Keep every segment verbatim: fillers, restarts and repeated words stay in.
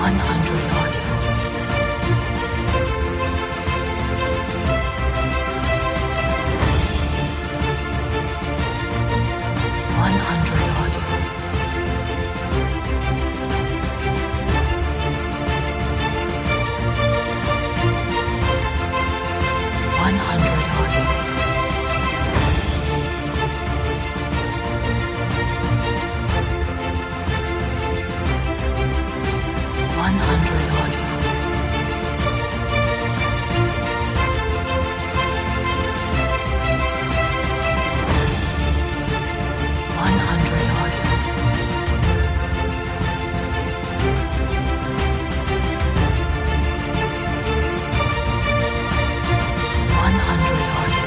hundred audio. one hundred audio. one hundred audio. one hundred audio. one hundred audio. one hundred audio.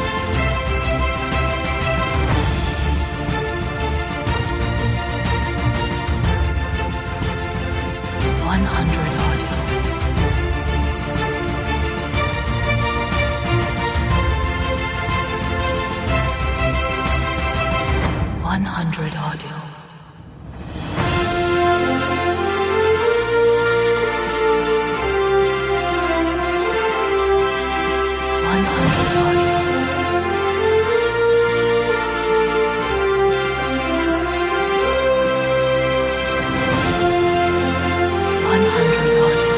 one hundred audio. one hundred audio. one hundred audio. one hundred audio.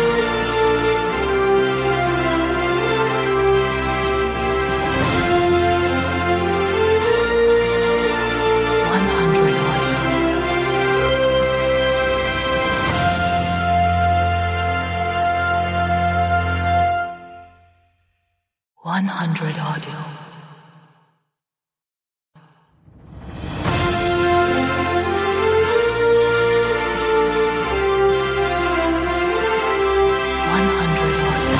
one hundred audio. one hundred audio. one hundred audio.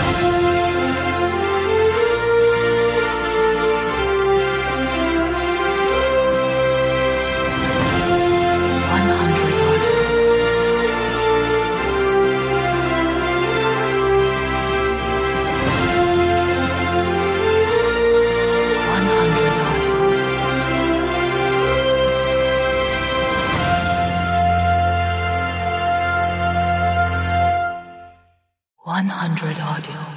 one hundred audio. one hundred audio. one hundred audio.